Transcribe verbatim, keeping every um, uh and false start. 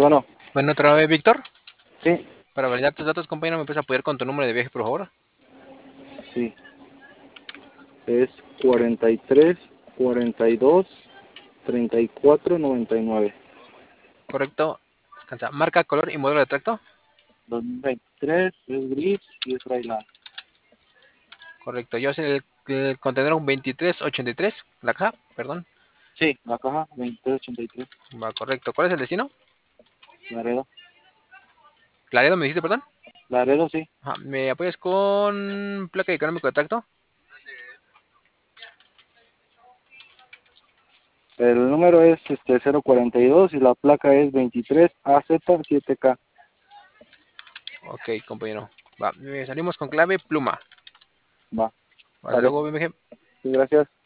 bueno. Bueno, otra vez, Víctor. Sí, Para validar tus datos, compañero, me puedes apoyar con tu número de viaje, por favor. sí. Es cuarenta y tres, cuarenta y dos, treinta y cuatro, noventa y nueve. Correcto. Descansa. Marca, color y modelo de tracto. dos mil veintitrés, es gris y es Rayland. Correcto. Yo soy el, el contenedor veintitrés ochenta y tres. La caja, perdón. Sí, la caja veintitrés ochenta y tres. Va, correcto. ¿Cuál es el destino? Laredo. Laredo, me dijiste, perdón. Laredo, sí. Ajá. ¿Me apoyas con placa económico de tracto? El número es este cero cuarenta y dos y la placa es veintitrés A Z siete K. Ok, compañero. Va, salimos con clave pluma. Va, Hasta vale. luego, B M G. Sí, gracias.